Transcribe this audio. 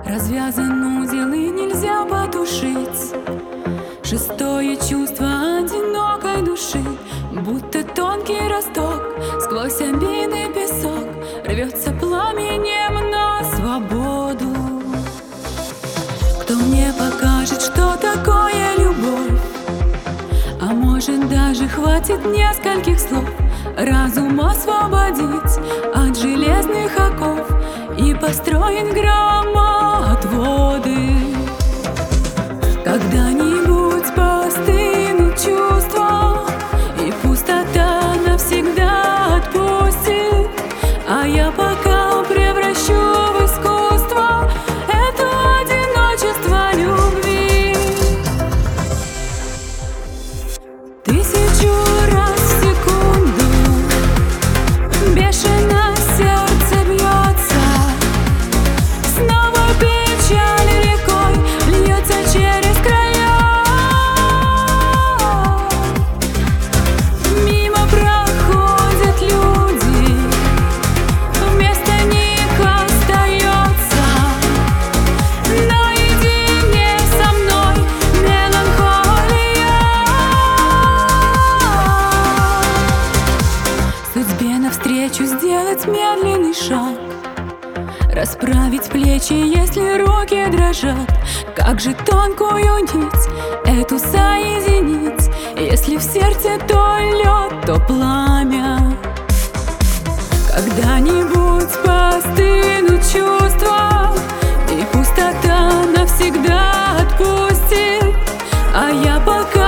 Развязан узел и нельзя потушить шестое чувство одинокой души. Будто тонкий росток сквозь обидный песок рвется пламенем на свободу. Кто мне покажет, что такое любовь? А может, даже хватит нескольких слов разум освободить от железных оков и построить громоотводы. Когда-нибудь постынут чувства, и пустота навсегда отпустит, а я пока превращу в искусство это одиночество любви. Тысячу раз в секунду бешено сердце бьется, снова печаль рекой льется через края. Мимо проходят люди, вместо них остается наедине со мной меланхолия. Судьбе навстречу сделать медленный шаг, расправить плечи, если руки дрожат. Как же тонкую нить эту соединить, если в сердце то лед, то пламя. Когда-нибудь постынут чувства, и пустота навсегда отпустит, а я пока